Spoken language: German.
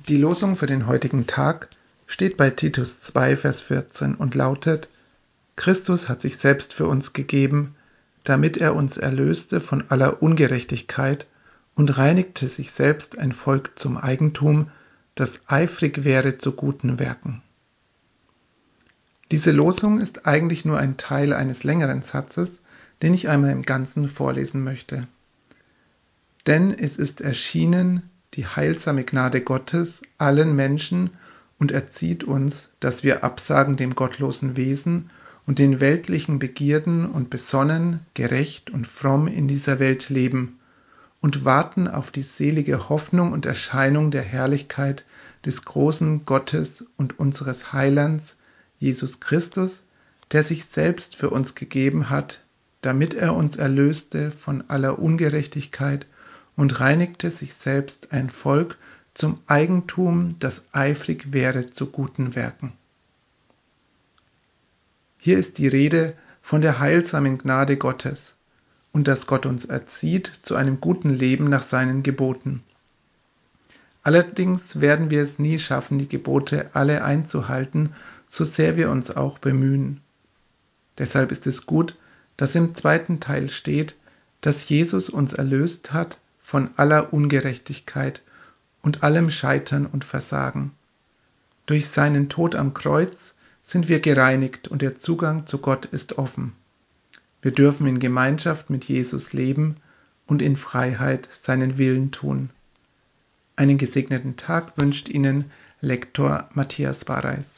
Die Losung für den heutigen Tag steht bei Titus 2, Vers 14 und lautet: Christus hat sich selbst für uns gegeben, damit er uns erlöste von aller Ungerechtigkeit und reinigte sich selbst ein Volk zum Eigentum, das eifrig wäre zu guten Werken. Diese Losung ist eigentlich nur ein Teil eines längeren Satzes, den ich einmal im Ganzen vorlesen möchte. Denn es ist erschienen die heilsame Gnade Gottes allen Menschen und erzieht uns, dass wir absagen dem gottlosen Wesen und den weltlichen Begierden und besonnen, gerecht und fromm in dieser Welt leben und warten auf die selige Hoffnung und Erscheinung der Herrlichkeit des großen Gottes und unseres Heilands, Jesus Christus, der sich selbst für uns gegeben hat, damit er uns erlöste von aller Ungerechtigkeit und reinigte sich selbst ein Volk zum Eigentum, das eifrig wäre zu guten Werken. Hier ist die Rede von der heilsamen Gnade Gottes und dass Gott uns erzieht zu einem guten Leben nach seinen Geboten. Allerdings werden wir es nie schaffen, die Gebote alle einzuhalten, so sehr wir uns auch bemühen. Deshalb ist es gut, dass im zweiten Teil steht, dass Jesus uns erlöst hat von aller Ungerechtigkeit und allem Scheitern und Versagen. Durch seinen Tod am Kreuz sind wir gereinigt und der Zugang zu Gott ist offen. Wir dürfen in Gemeinschaft mit Jesus leben und in Freiheit seinen Willen tun. Einen gesegneten Tag wünscht Ihnen Lektor Matthias Bareis.